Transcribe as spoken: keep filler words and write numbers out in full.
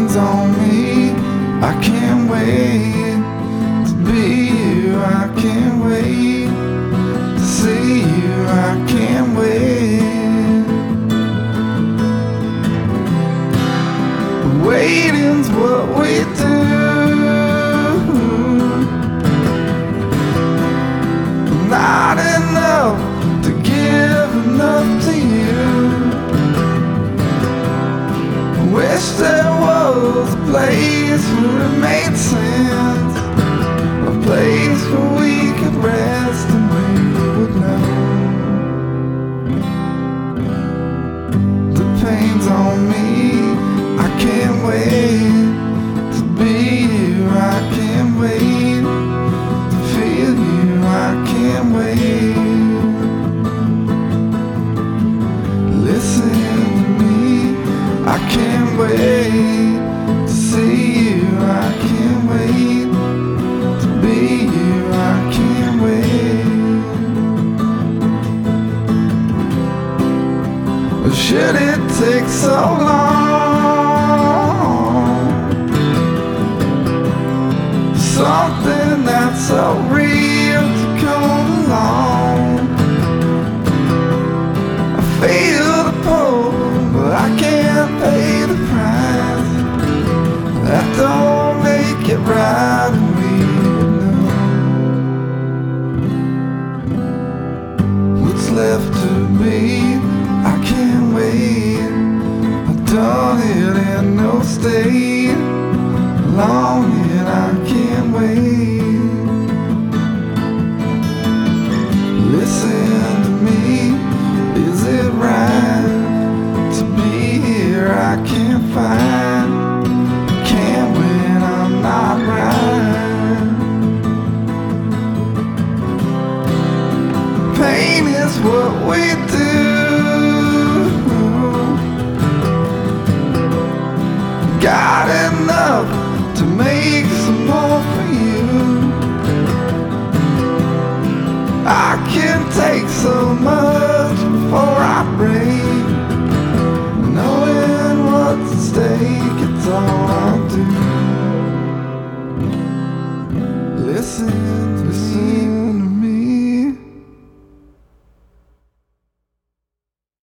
pain's on me. I can't wait to be you. I can't wait to see you. I can't wait. Waiting's what we do. Not enough to give enough to you. Wish there was a place where it made sense, a place where we could rest and we would know. The pain's on me. I can't wait to be you. I can't wait to feel you. I can't wait. Listen to me. I can't wait to see you. I can't wait to be you. I can't wait. Or should it take so long? Something that's so real to come along. I feel the pull, but I can't pay the price. That don't make it right, and we know what's left to be. I can't wait. I've done it in no state long, and I can't wait. Listen to me. Is it right to be here? I can't find, can't win, I'm not right. Pain is what we do. Got enough to make some more for you. I can take so much before I break. Knowing what's at stake, it's all I do. Listen, listen.